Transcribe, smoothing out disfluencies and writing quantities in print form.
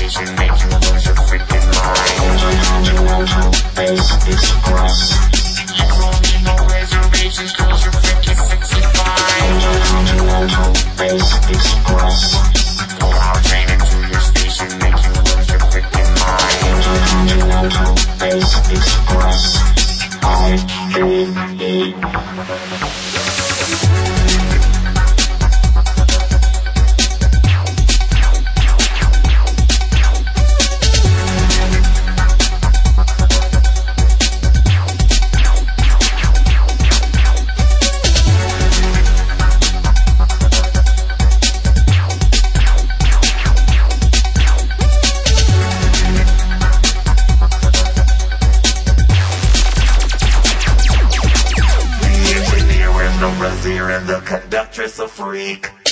station, make you lose your freaking mind. Intercontinental Base Express. You don't need no reservations, cause you're freaking sexy fine. Intercontinental Base Express. 4-hour train into your station, make you lose your freaking mind. Intercontinental Base Express. IBE. And the conductress a freak.